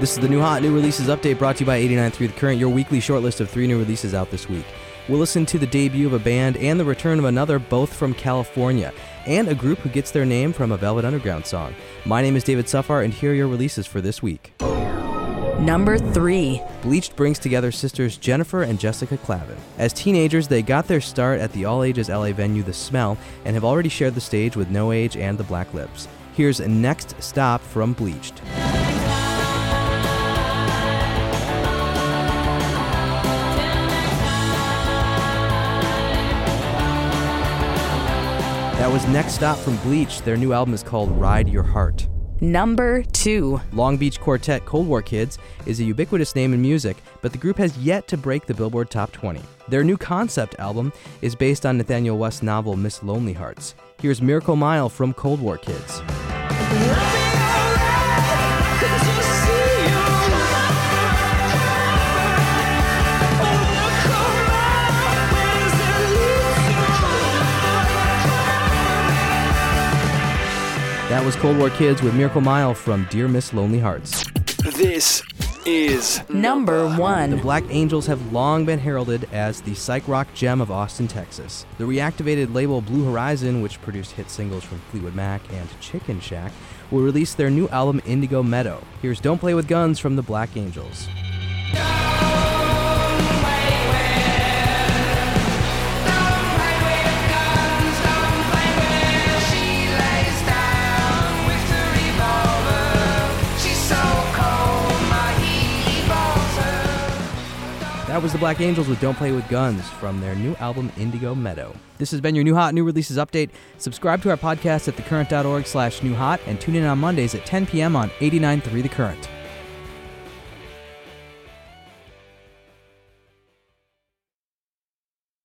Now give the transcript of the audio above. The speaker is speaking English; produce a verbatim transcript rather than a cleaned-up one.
This is the New Hot New Releases Update brought to you by eighty-nine point three The Current, your weekly short list of three new releases out this week. We'll listen to the debut of a band and the return of another, both from California, and a group who gets their name from a Velvet Underground song. My name is David Suffar, and here are your releases for this week. Number three. Bleached brings together sisters Jennifer and Jessica Clavin. As teenagers, they got their start at the all-ages L A venue The Smell and have already shared the stage with No Age and the Black Lips. Here's Next Stop from Bleached. That was Next Stop from Bleach. Their new album is called Ride Your Heart. Number two. Long Beach quartet Cold War Kids is a ubiquitous name in music, but the group has yet to break the Billboard Top twenty. Their new concept album is based on Nathaniel West's novel Miss Lonely Hearts. Here's Miracle Mile from Cold War Kids. That was Cold War Kids with Miracle Mile from Dear Miss Lonely Hearts. This is number one. The Black Angels have long been heralded as the psych rock gem of Austin, Texas. The reactivated label Blue Horizon, which produced hit singles from Fleetwood Mac and Chicken Shack, will release their new album Indigo Meadow. Here's Don't Play With Guns from the Black Angels. That was the Black Angels with Don't Play With Guns from their new album Indigo Meadow. This has been your New Hot New Releases Update. Subscribe to our podcast at thecurrent.org slash new hot and tune in on Mondays at ten p.m. on eighty-nine point three The Current.